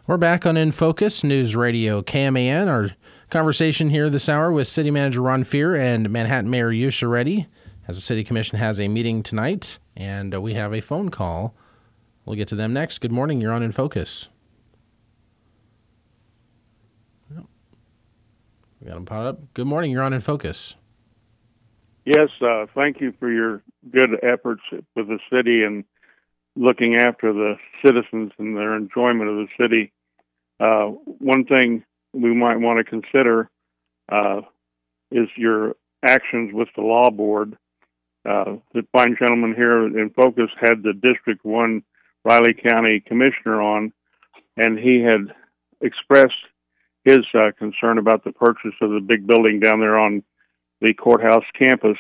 We're back on In Focus, News Radio KMAN. Our conversation here this hour with City Manager Ron Fehr and Manhattan Mayor Yusha Reddy, as the City Commission has a meeting tonight, and we have a phone call. We'll get to them next. Good morning. You're on In Focus. We got them popped up. Good morning. You're on In Focus. Yes, thank you for your good efforts with the city and looking after the citizens and their enjoyment of the city. One thing we might want to consider is your actions with the law board. The fine gentleman here in Focus had the District 1 Riley County Commissioner on, and he had expressed his concern about the purchase of the big building down there on the courthouse campus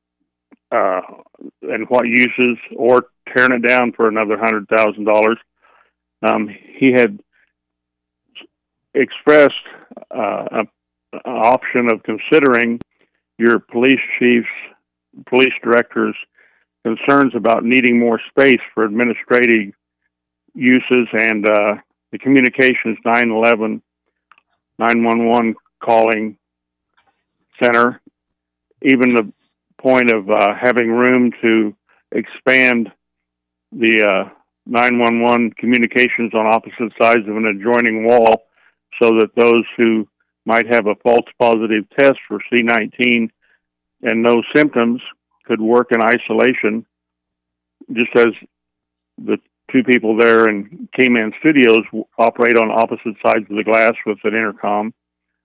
and what uses, or tearing it down for another $100,000. He had expressed an option of considering your police chiefs, police directors' concerns about needing more space for administrative uses and the communications 911, 911 calling center, even the point of having room to expand the 911 communications on opposite sides of an adjoining wall so that those who might have a false positive test for C19 and no symptoms could work in isolation, just as the two people there in K-Man Studios operate on opposite sides of the glass with an intercom.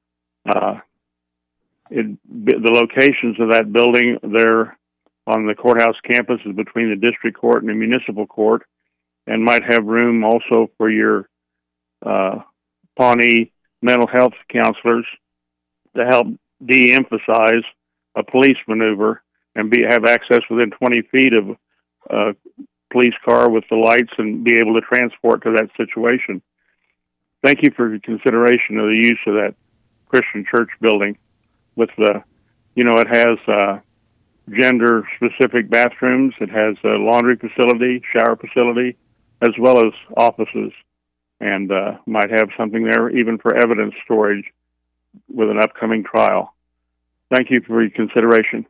The locations of that building there on the courthouse campus is between the district court and the municipal court, and might have room also for your Pawnee mental health counselors to help de-emphasize a police maneuver and have access within 20 feet of a police car with the lights and be able to transport to that situation. Thank you for your consideration of the use of that Christian church building. With the, it has gender-specific bathrooms, it has a laundry facility, shower facility, as well as offices, and might have something there even for evidence storage with an upcoming trial. Thank you for your consideration.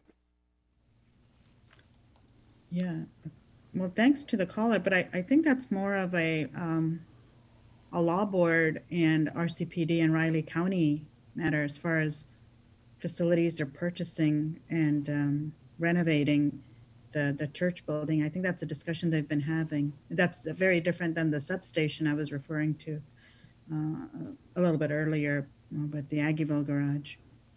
Yeah, well, thanks to the caller, but I think that's more of a law board and RCPD and Riley County matter as far as facilities are purchasing and renovating the church building. I think that's a discussion they've been having. That's very different than the substation I was referring to a little bit earlier with the Aggieville garage.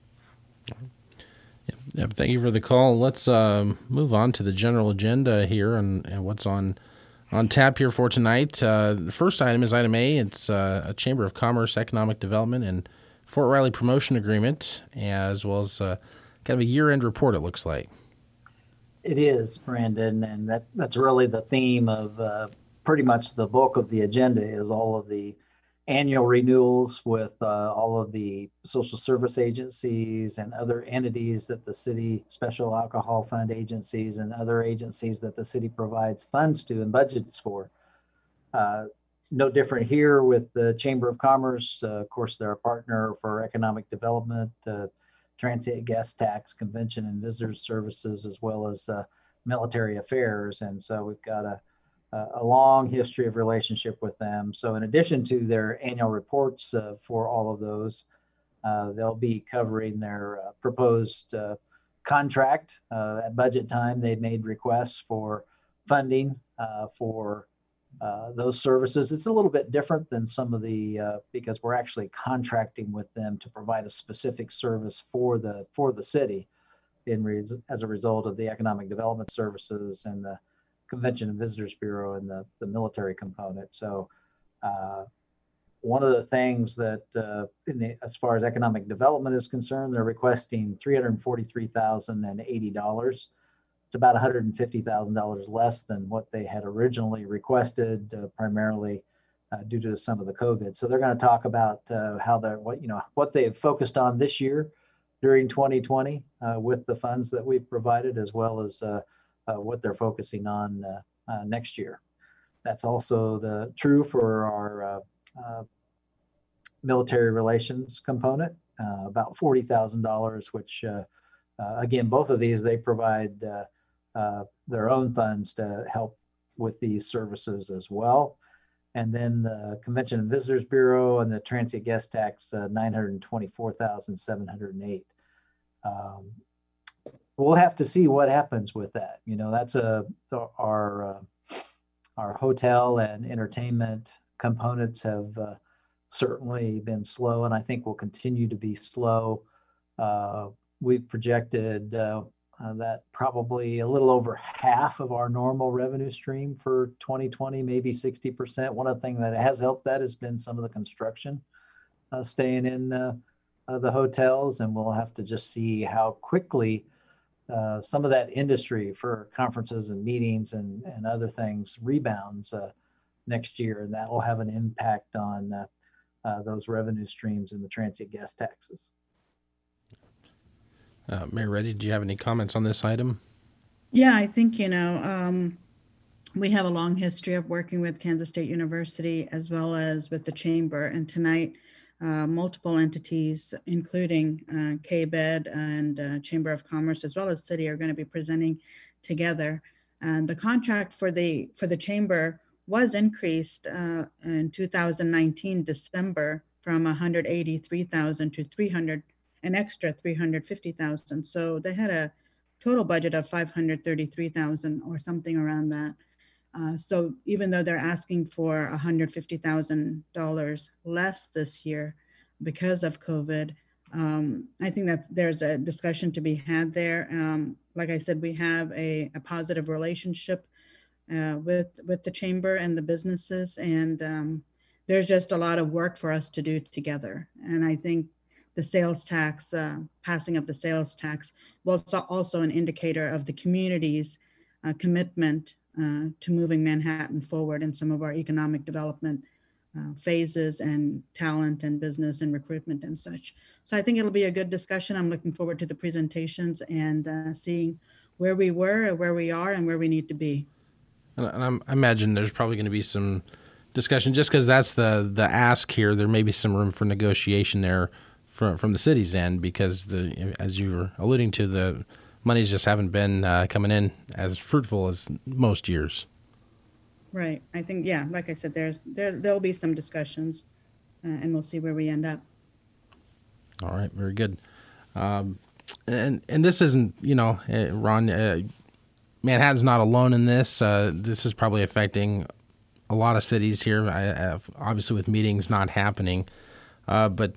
Yeah, thank you for the call. Let's move on to the general agenda here and what's on tap here for tonight. The first item is item A. It's a Chamber of Commerce Economic Development and Fort Riley promotion agreement, as well as kind of a year-end report, it looks like. It is, Brandon, and that's really the theme of pretty much the bulk of the agenda is all of the annual renewals with all of the social service agencies and other entities that the city, special alcohol fund agencies and other agencies that the city provides funds to and budgets for. No different here with the Chamber of Commerce. Of course, they're a partner for economic development, transient guest tax, convention and visitors services, as well as military affairs. And so we've got a long history of relationship with them. So in addition to their annual reports for all of those, they'll be covering their proposed contract. At budget time, they made requests for funding for those services. It's a little bit different than some of the because we're actually contracting with them to provide a specific service for the city as a result of the economic development services and the Convention and Visitors Bureau and the military component. So one of the things that as far as economic development is concerned, they're requesting $343,080. It's about $150,000 less than what they had originally requested, primarily due to some of the COVID. So they're going to talk about what they have focused on this year during 2020 with the funds that we've provided, as well as what they're focusing on next year. That's also true for our military relations component, about $40,000, which again, both of these, they provide their own funds to help with these services as well. And then the Convention and Visitors Bureau and the Transient Guest Tax, 924,708. We'll have to see what happens with that. You know, that's our hotel and entertainment components have certainly been slow, and I think will continue to be slow. We've projected that probably a little over half of our normal revenue stream for 2020, maybe 60%. One of the things that has helped that has been some of the construction staying in the hotels, and we'll have to just see how quickly some of that industry for conferences and meetings and other things rebounds next year, and that will have an impact on those revenue streams in the transient guest taxes. Mayor Reddy, do you have any comments on this item? Yeah, I think, we have a long history of working with Kansas State University as well as with the Chamber. And tonight, multiple entities, including KBED and Chamber of Commerce, as well as City, are going to be presenting together. And the contract for the Chamber was increased in 2019 December from 183,000 to an extra 350,000. So they had a total budget of 533,000 or something around that. So even though they're asking for $150,000 less this year because of COVID, I think that there's a discussion to be had there. Like I said, we have a positive relationship with the Chamber and the businesses, and there's just a lot of work for us to do together. And I think the sales tax, passing of the sales tax, was also an indicator of the community's commitment to moving Manhattan forward in some of our economic development phases and talent and business and recruitment and such. So I think it'll be a good discussion. I'm looking forward to the presentations and seeing where we were, where we are, and where we need to be. And I imagine there's probably going to be some discussion, just because that's the ask here. There may be some room for negotiation there from the city's end, because as you were alluding to, the monies just haven't been coming in as fruitful as most years. Right. I think, yeah, like I said, there'll be some discussions and we'll see where we end up. All right. Very good. And this isn't, Ron, Manhattan's not alone in this. This is probably affecting a lot of cities here, obviously with meetings not happening. But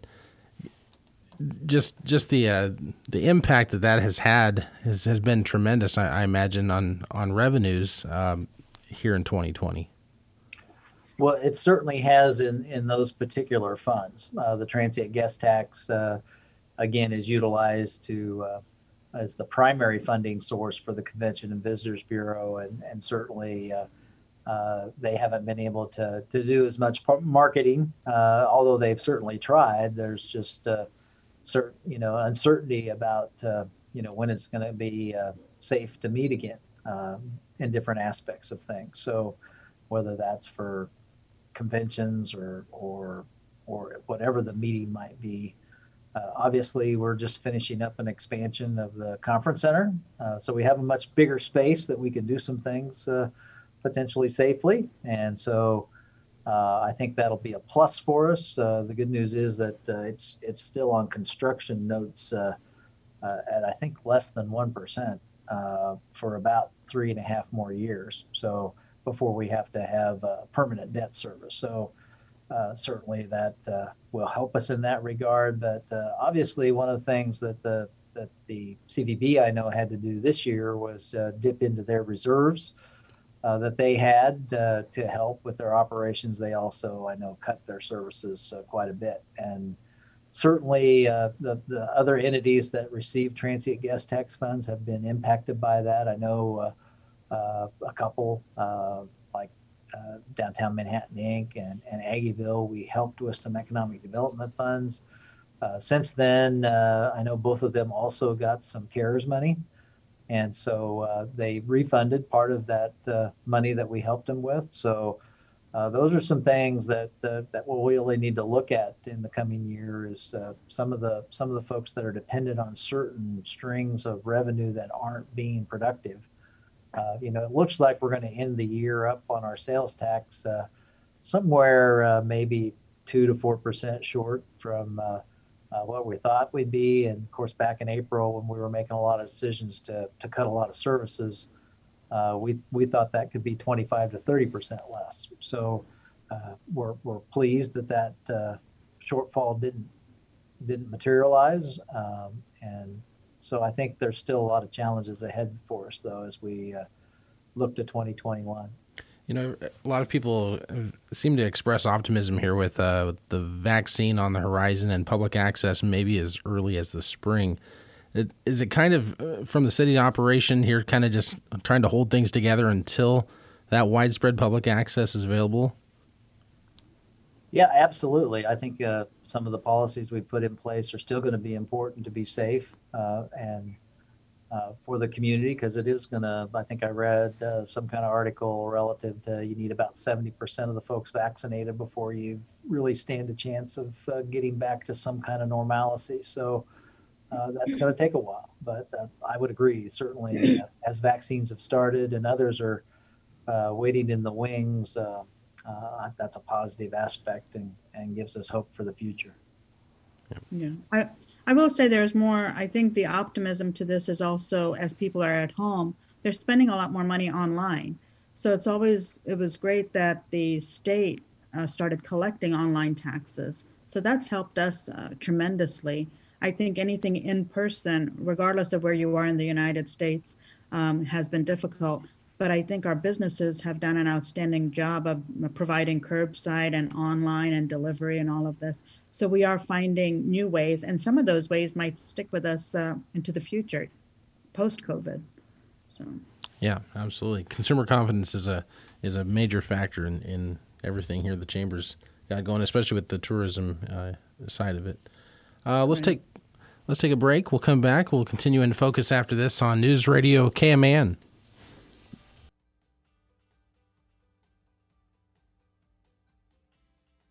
just the impact that has had has been tremendous, I imagine, on revenues here in 2020. Well, it certainly has in those particular funds. The transient guest tax, again, is utilized as the primary funding source for the Convention and Visitors Bureau, and certainly they haven't been able to do as much marketing, although they've certainly tried. There's just certain, uncertainty about, when it's going to be safe to meet again in different aspects of things. So whether that's for conventions or whatever the meeting might be. Obviously, we're just finishing up an expansion of the conference center. So we have a much bigger space that we can do some things potentially safely. And so I think that'll be a plus for us. The good news is that it's still on construction notes at I think less than 1% for about 3.5 more years. So before we have to have permanent debt service. So certainly that will help us in that regard. But obviously, one of the things that the CVB I know had to do this year was dip into their reserves that they had to help with their operations. They also, I know, cut their services quite a bit. And certainly the other entities that receive transient guest tax funds have been impacted by that. I know a couple like Downtown Manhattan Inc. and Aggieville, we helped with some economic development funds. Since then, I know both of them also got some CARES money. And so they refunded part of that money that we helped them with. So those are some things that we'll really need to look at in the coming year. Is some of the folks that are dependent on certain strings of revenue that aren't being productive. It looks like we're going to end the year up on our sales tax somewhere maybe 2 to 4% short from what we thought we'd be. And of course, back in April when we were making a lot of decisions to cut a lot of services, we thought that could be 25 to 30% less. So we're pleased that shortfall didn't materialize, and so I think there's still a lot of challenges ahead for us, though, as we look to 2021. A lot of people seem to express optimism here with the vaccine on the horizon and public access maybe as early as the spring. Is it kind of from the city operation here, kind of just trying to hold things together until that widespread public access is available? Yeah, absolutely. I think some of the policies we put in place are still going to be important to be safe and for the community, because it is going to, I think I read some kind of article relative to you need about 70% of the folks vaccinated before you really stand a chance of getting back to some kind of normalcy. So that's going to take a while, but I would agree. Certainly, as vaccines have started and others are waiting in the wings, that's a positive aspect and gives us hope for the future. Yeah, I will say there's more. I think the optimism to this is also as people are at home, they're spending a lot more money online. So it was great that the state started collecting online taxes. So that's helped us tremendously. I think anything in person, regardless of where you are in the United States, has been difficult. But I think our businesses have done an outstanding job of providing curbside and online and delivery and all of this. So we are finding new ways, and some of those ways might stick with us into the future, post-COVID. So. Yeah, absolutely. Consumer confidence is a major factor in everything here the Chamber's got going, especially with the tourism side of it. Let's take a break. We'll come back. We'll continue in focus after this on News Radio KMAN.